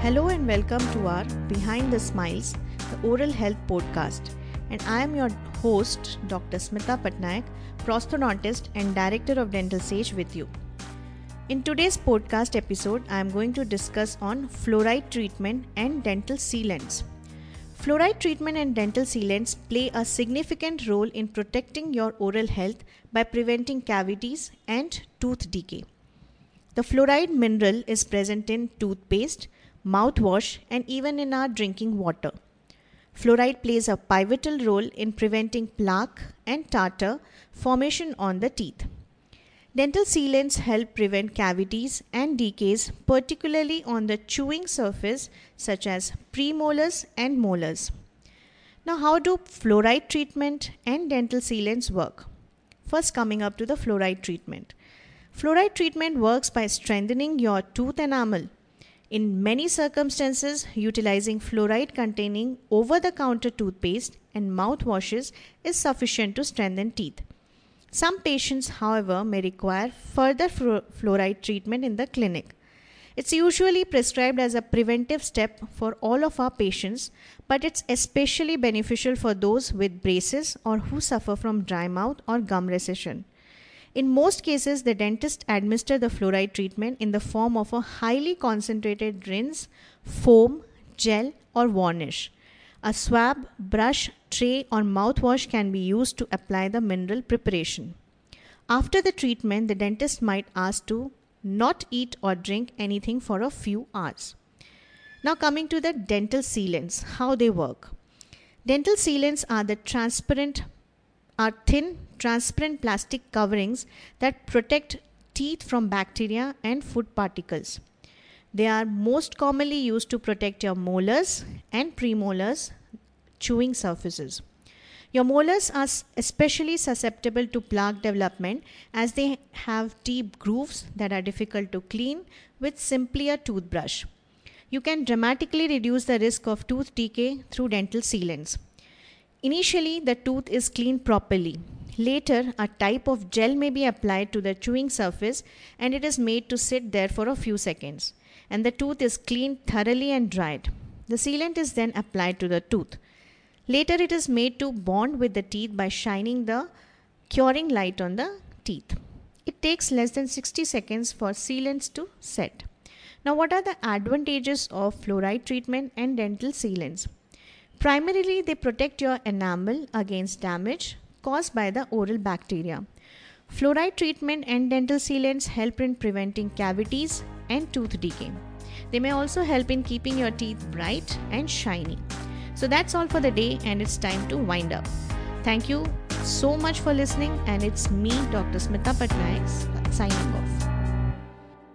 Hello and welcome to our Behind the Smiles, the Oral Health Podcast. And I am your host, Dr. Smita Patnaik, prosthodontist and Director of Dental Sage with you. In today's podcast episode, I am going to discuss on fluoride treatment and dental sealants. Fluoride treatment and dental sealants play a significant role in protecting your oral health by preventing cavities and tooth decay. The fluoride mineral is present in toothpaste, mouthwash, and even in our drinking water. Fluoride plays a pivotal role in preventing plaque and tartar formation on the teeth. Dental sealants help prevent cavities and decays, particularly on the chewing surface such as premolars and molars. Now, how do fluoride treatment and dental sealants work? First, coming up to the fluoride treatment. Fluoride treatment works by strengthening your tooth enamel. In many circumstances, utilizing fluoride containing over-the-counter toothpaste and mouthwashes is sufficient to strengthen teeth. Some patients, however, may require further fluoride treatment in the clinic. It's usually prescribed as a preventive step for all of our patients, but it's especially beneficial for those with braces or who suffer from dry mouth or gum recession. In most cases, the dentist administers the fluoride treatment in the form of a highly concentrated rinse, foam, gel, or varnish. A swab, brush, tray, or mouthwash can be used to apply the mineral preparation. After the treatment, the dentist might ask to not eat or drink anything for a few hours. Now coming to the dental sealants, how they work. Dental sealants are thin, transparent plastic coverings that protect teeth from bacteria and food particles. They are most commonly used to protect your molars and premolars chewing surfaces. Your molars are especially susceptible to plaque development as they have deep grooves that are difficult to clean with simply a toothbrush. You can dramatically reduce the risk of tooth decay through dental sealants. Initially, the tooth is cleaned properly. Later, a type of gel may be applied to the chewing surface and it is made to sit there for a few seconds. And the tooth is cleaned thoroughly and dried. The sealant is then applied to the tooth. Later, it is made to bond with the teeth by shining the curing light on the teeth. It takes less than 60 seconds for sealants to set. Now, what are the advantages of fluoride treatment and dental sealants? Primarily, they protect your enamel against damage caused by the oral bacteria. Fluoride treatment and dental sealants help in preventing cavities and tooth decay. They may also help in keeping your teeth bright and shiny. So that's all for the day and it's time to wind up. Thank you so much for listening and it's me, Dr. Smita Patnaik, signing off.